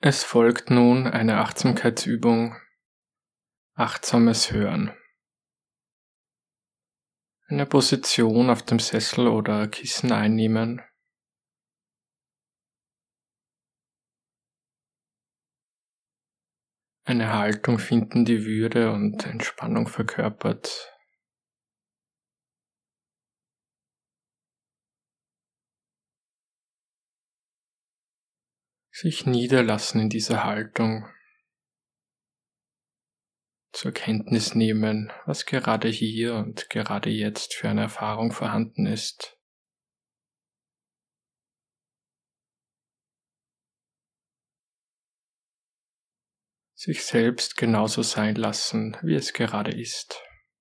Es folgt nun eine Achtsamkeitsübung, achtsames Hören. Eine Position auf dem Sessel oder Kissen einnehmen. Eine Haltung finden, die Würde und Entspannung verkörpert. Sich niederlassen in dieser Haltung. Zur Kenntnis nehmen, was gerade hier und gerade jetzt für eine Erfahrung vorhanden ist. Sich selbst genauso sein lassen, wie es gerade ist.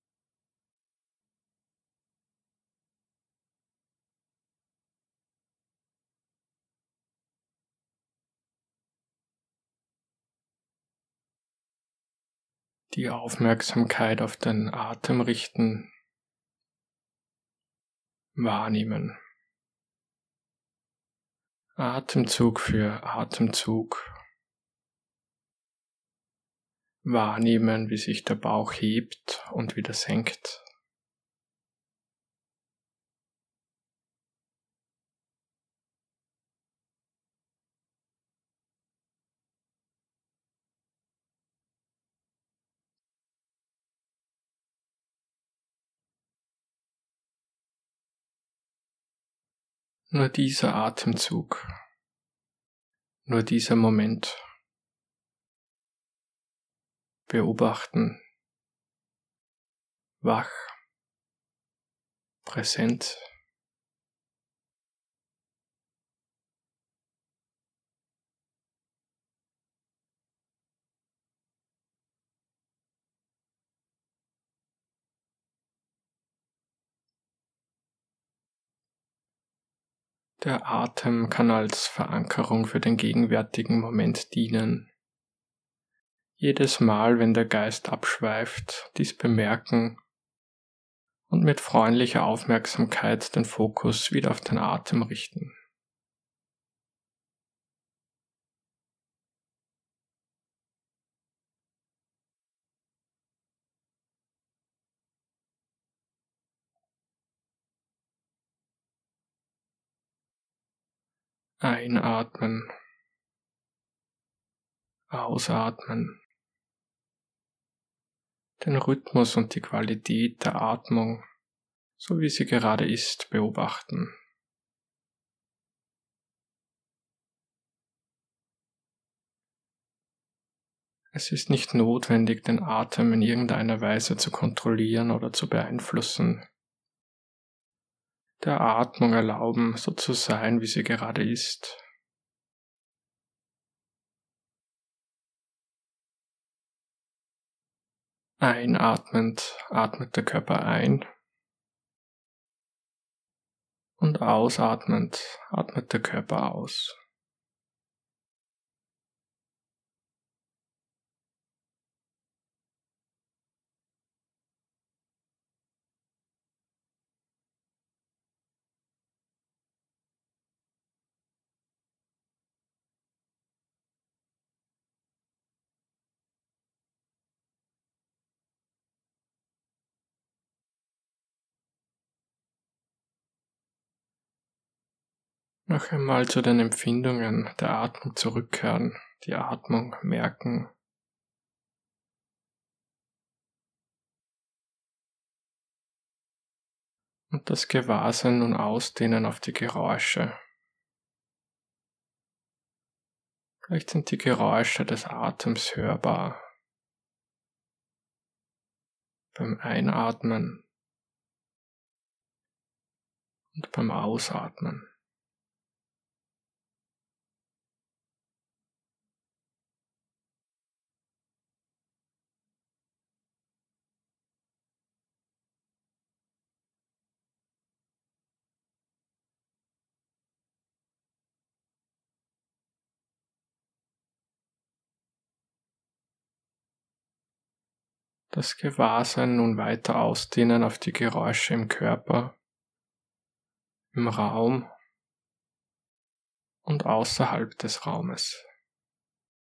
Die Aufmerksamkeit auf den Atem richten, wahrnehmen. Atemzug für Atemzug. Wahrnehmen, wie sich der Bauch hebt und wieder senkt. Nur dieser Atemzug, nur dieser Moment. Beobachten, wach, präsent. Der Atem kann als Verankerung für den gegenwärtigen Moment dienen. Jedes Mal, wenn der Geist abschweift, dies bemerken und mit freundlicher Aufmerksamkeit den Fokus wieder auf den Atem richten. Einatmen, ausatmen. Den Rhythmus und die Qualität der Atmung, so wie sie gerade ist, beobachten. Es ist nicht notwendig, den Atem in irgendeiner Weise zu kontrollieren oder zu beeinflussen. Der Atmung erlauben, so zu sein, wie sie gerade ist. Einatmend atmet der Körper ein und ausatmend atmet der Körper aus. Noch einmal zu den Empfindungen der Atmung zurückkehren, die Atmung merken. Und das Gewahrsein nun ausdehnen auf die Geräusche. Vielleicht sind die Geräusche des Atems hörbar. Beim Einatmen und beim Ausatmen. Das Gewahrsein nun weiter ausdehnen auf die Geräusche im Körper, im Raum und außerhalb des Raumes.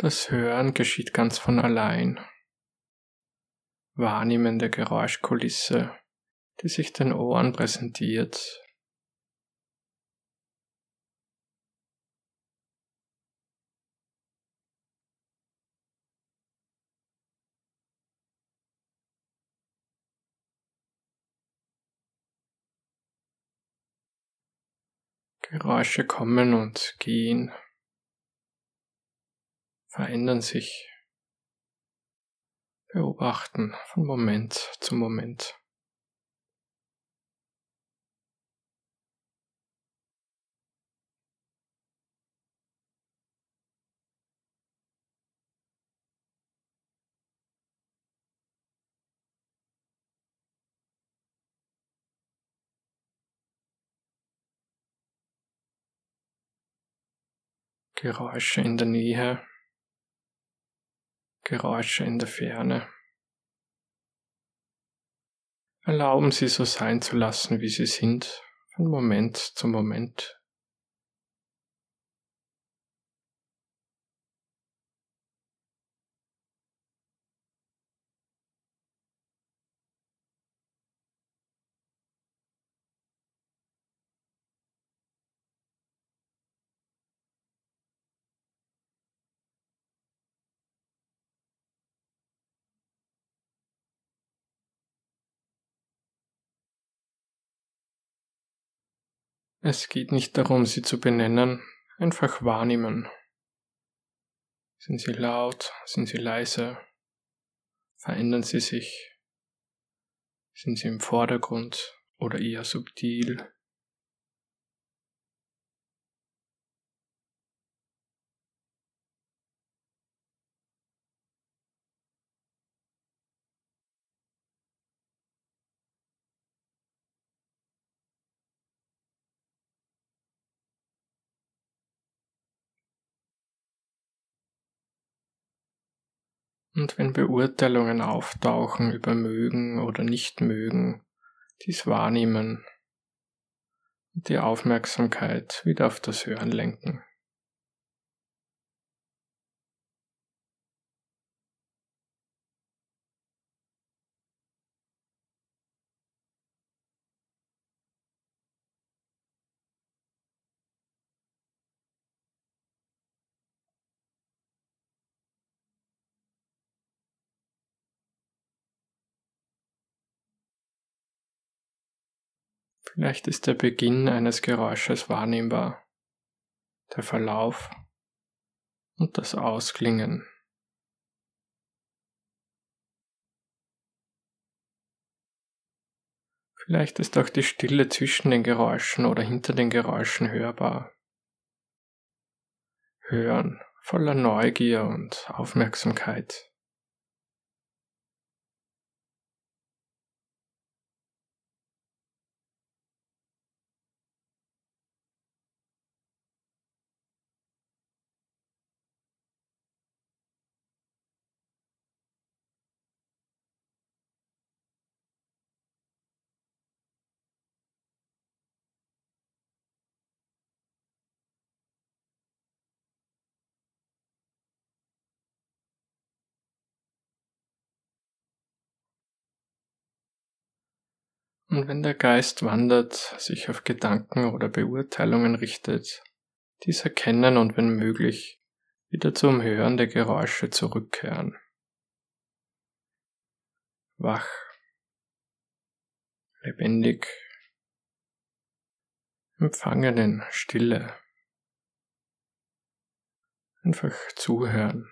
Das Hören geschieht ganz von allein. Wahrnehmen der Geräuschkulisse, die sich den Ohren präsentiert. Geräusche kommen und gehen, verändern sich, beobachten von Moment zu Moment. Geräusche in der Nähe, Geräusche in der Ferne. Erlauben Sie so sein zu lassen, wie sie sind, von Moment zu Moment. Es geht nicht darum, sie zu benennen, einfach wahrnehmen. Sind sie laut? Sind sie leise? Verändern sie sich? Sind sie im Vordergrund oder eher subtil? Und wenn Beurteilungen auftauchen über mögen oder nicht mögen, dies wahrnehmen und die Aufmerksamkeit wieder auf das Hören lenken. Vielleicht ist der Beginn eines Geräusches wahrnehmbar, der Verlauf und das Ausklingen. Vielleicht ist auch die Stille zwischen den Geräuschen oder hinter den Geräuschen hörbar. Hören, voller Neugier und Aufmerksamkeit. Und wenn der Geist wandert, sich auf Gedanken oder Beurteilungen richtet, dies erkennen und wenn möglich wieder zum Hören der Geräusche zurückkehren. Wach, lebendig, empfangen in Stille, einfach zuhören.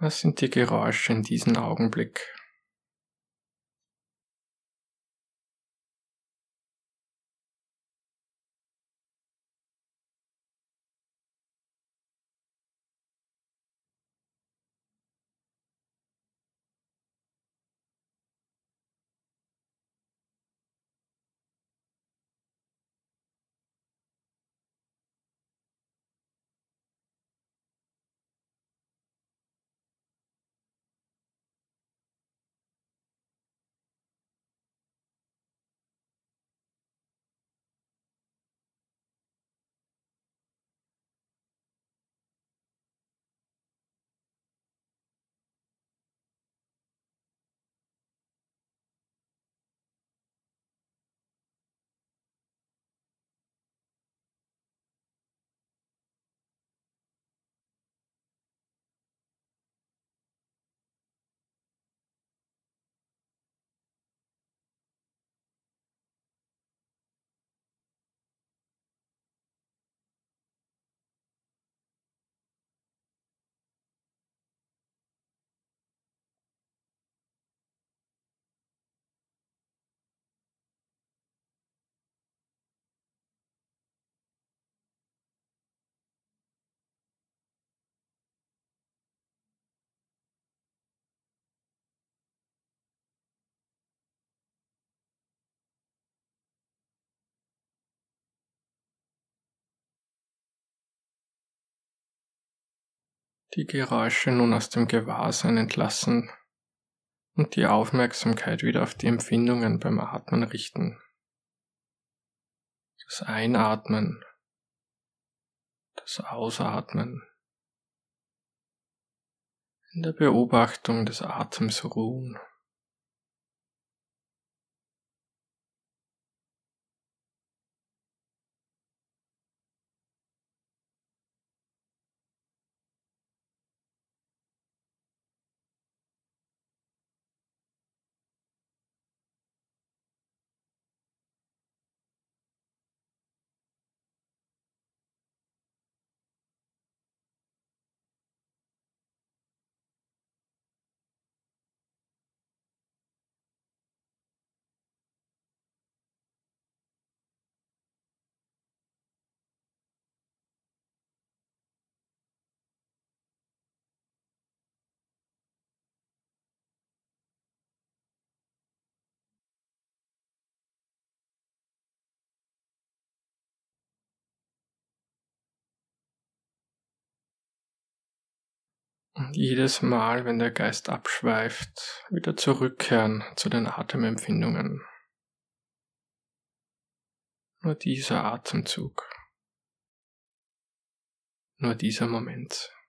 Was sind die Geräusche in diesem Augenblick? Die Geräusche nun aus dem Gewahrsein entlassen und die Aufmerksamkeit wieder auf die Empfindungen beim Atmen richten. Das Einatmen, das Ausatmen, in der Beobachtung des Atems ruhen. Und jedes Mal, wenn der Geist abschweift, wieder zurückkehren zu den Atemempfindungen. Nur dieser Atemzug, nur dieser Moment.